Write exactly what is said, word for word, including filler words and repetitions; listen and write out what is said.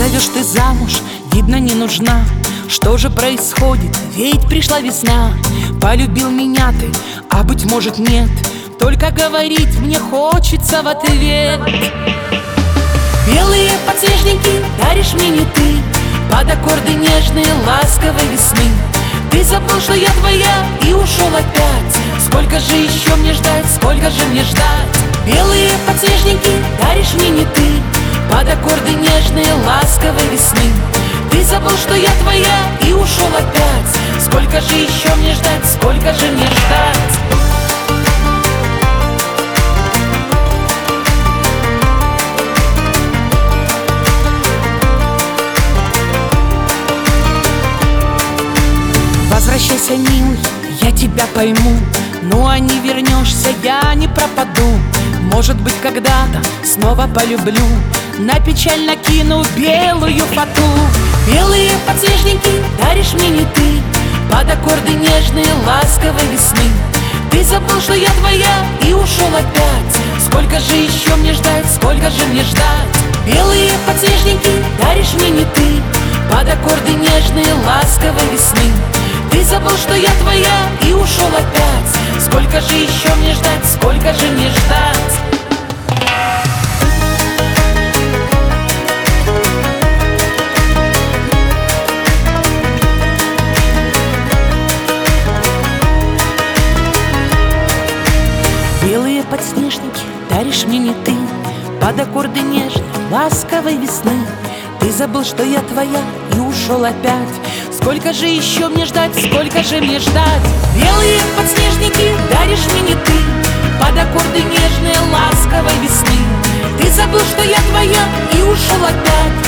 зовешь ты замуж, видно, не нужна. Что же происходит? Ведь пришла весна. Полюбил меня ты, а быть может нет. Только говорить мне хочется в ответ. Белые подснежники даришь мне не ты, под аккорды нежные, ласковой весны. Ты забыл, что я твоя, и ушел опять. Сколько же еще мне ждать, сколько же мне ждать? Белые подснежники даришь мне не ты, под аккорды нежные, ласковой весны. Ты забыл, что я твоя, и ушел опять. Сколько же еще мне ждать, сколько же мне ждать? Возвращайся, милый, я тебя пойму. Ну а не вернешься, я не пропаду. Может быть, когда-то снова полюблю. На печаль накину белую фату. Белые подснежники даришь мне не ты, под аккорды нежные, ласковой весны. Ты забыл, что я твоя, и ушел опять. Сколько же еще мне ждать, сколько же мне ждать? Белые подснежники даришь мне не ты, под аккорды нежные, ласковой весны. Ты забыл, что я твоя, и ушел опять. Сколько же еще мне ждать, сколько же мне ждать? Белые подснежники даришь мне не ты, под аккорды нежной, ласковой весны. Ты забыл, что я твоя, и ушел опять. Сколько же еще мне ждать, сколько же мне ждать? Белые подснежники даришь мне не ты, под аккорды нежные, ласковой весны. Ты забыл, что я твоя, и ушел опять.